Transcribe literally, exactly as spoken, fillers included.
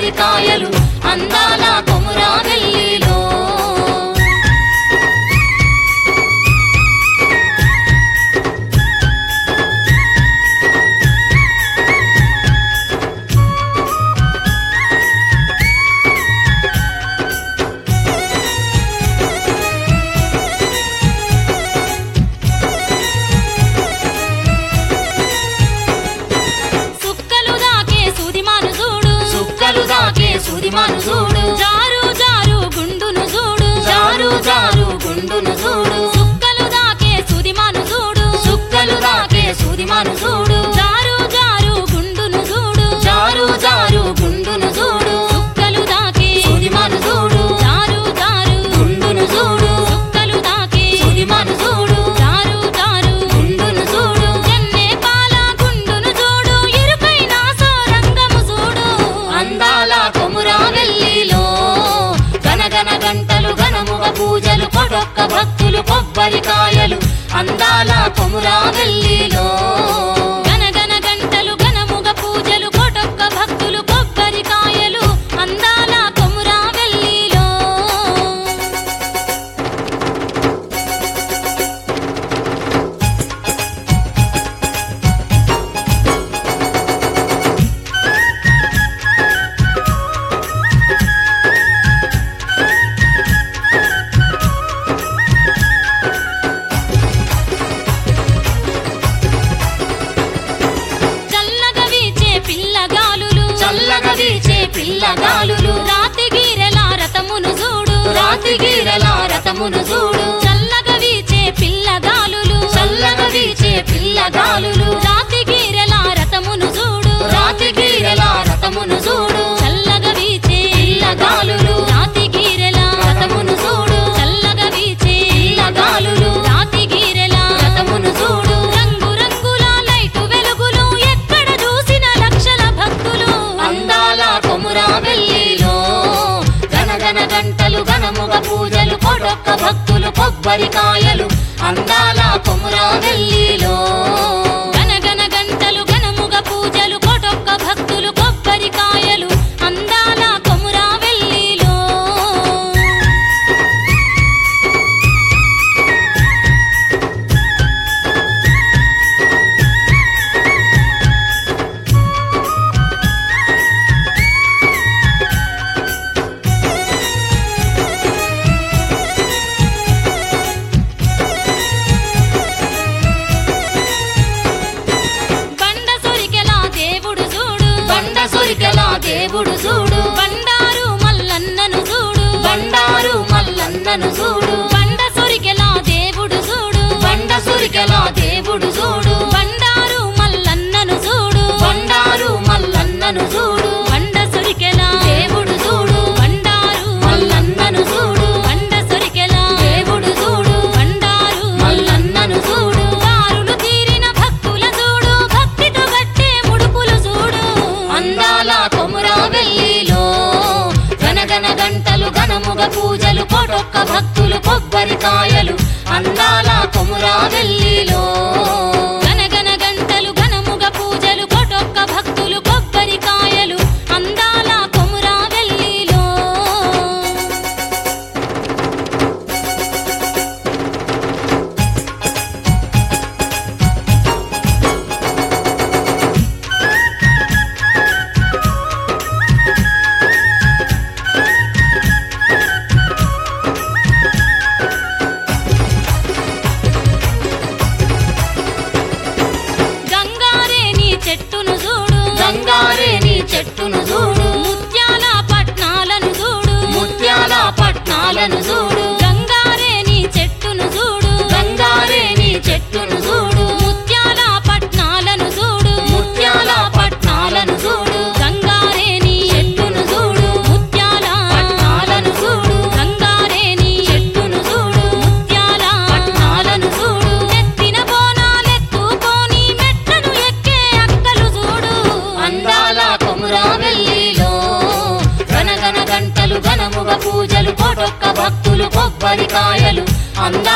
కొబ్బరికాయలు అందాల కొమురావెల్లిలో సుదిమాను చూడు జారు జారు గుండును చూడు జారు జారు గుండును చూడు సుక్కలు దాకే సుదిమాను చూడు సుక్కలు దాకే సుదిమాను చూడు జారు జారు గుండును చూడు జారు జారు గుండును చూడు సుక్కలు దాకే సుదిమాను చూడు జారు జారు గుండును చూడు సుక్కలు దాకే సుదిమాను చూడు జారు జారు గుండును చూడు జన్నే పాల గుండును చూడు ఇరుకైన సోరంగము చూడు అందాల కొమురావెల్లిలో గనగన గంటలు గణముగ పూజలు కొడొక్క భక్తులు కొబ్బరికాయలు అందాల కొమురావెల్లిలో గనగన గంటలు గణముగ పూజలు కొటొక్క భక్తులు కొబ్బరికాయలు అందాల కొమురావెల్లిలో చల్లగా వీచే పిల్లగాలులు చల్లగా వీచే పిల్లగాలులు రాతి గీరెల రథమును చూడు రాతి గీరల రథమును చూడు చల్లగా వీచే పిల్లగాలులు చల్లగా వీచే పిల్లగాలులు రాతి గీరెల రథమును చూడు రాతి గీరల రథమును చూడు చల్లగా వీచే పిల్లగాలులు రాతి గీరెల రథమును చూడు చల్లగా వీచే పిల్లగాలులు రాతి గీరెల రథమును చూడు రంగు రంగుల లైటు వెలుగులు ఎక్కడ చూసిన లక్షల భక్తులు అందాల కొమురావెల్లిలో గనగన గంటలు గణముగ పూజలు కొడొక్క భక్తులు కొబ్బరికాయలు అందాల కొమురావెల్లిలో గనగన గంటలు గణముగ పూజలు కొటొక్క భక్తులు కొబ్బరికాయలు అందాల కొమురావెల్లిలో బండ సొరికెలా దేవుడు చూడు బండ సొరికెల దేవుడు చూడు బండారు మల్లన్నను చూడు బండారు మల్లన్నను చూడు బండ సొరికెలా దేవుడు చూడు బండ సొరికెల దేవుడు చూడు బండారు మల్లన్నను చూడు బండారు మల్లన్నను చూడు బండ సొరికెలా దేవుడు చూడు బండారు మల్లన్నను చూడు బండ సొరికెలా దేవుడు చూడు బండారు మల్లన్నను చూడు దారులు తీరిన భక్తుల చూడు భక్తితో గట్టే ముడుపులు చూడు అందాల కొమురావెల్లిలో గనగన గంటలు గణముగ పూజలు కొడొక్క భక్తులు కొబ్బరికాయలు అందాల కొమురావెల్లిలో గనగన గంటలు గణముగ పూజలు కొటొక్క భక్తులు కొబ్బరికాయలు అందాల కొమురావెల్లిలో గంగారేని చెట్టును చూడు గంగారేని చెట్టును చూడు ముత్యాల పట్నాలను చూడు ముత్యాల పట్నాలను చూడు గంగారేని చెట్టును చూడు గంగారేని చెట్టును చూడు ముత్యాల పట్నాలను చూడు ముత్యాల పట్నాలను చూడు గంగారేని చెట్టును చూడు ముత్యాల పట్నాలను చూడు గంగారేని చెట్టును చూడు ముత్యాల పట్నాలను చూడు ఎత్తిన బోనాలెత్తుకొని మెట్లను ఎక్కే అక్కలు చూడు అందాల కొమురావెల్లిలో గనగన గంటలు గణముగ పూజలు కొడొక్క భక్తులు కొబ్బరికాయలు అందాల